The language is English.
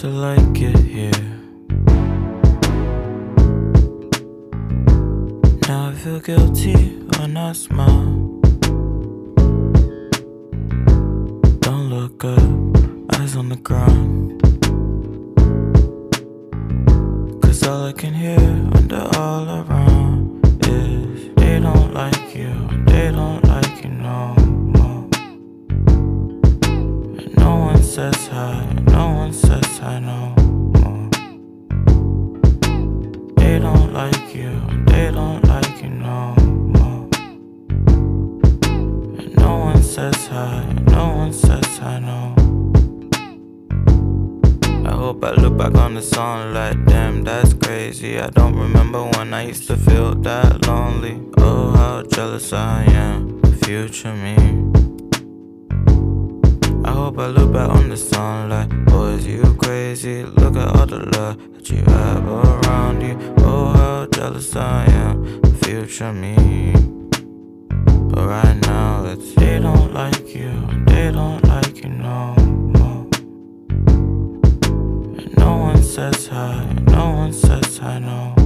to like it here. Now I feel guilty when I smile. Don't look up, eyes on the ground. 'Cause all I can hear under all around is they don't like you, they don't like you no more. And no one says hi, no one says hi no more. They don't like you, they don't like you no more. And no one says hi, no one says hi no more. I hope I look back on the song like, damn, that's crazy. I don't remember when I used to feel that lonely. Oh, how jealous I am, the future me. I hope I look back on the song like, boys, you crazy. Look at all the love that you have around you. Oh, how jealous I am, the future me. But right now it's, they don't like you, they don't like you no more. And no one says hi, no one says hi no more.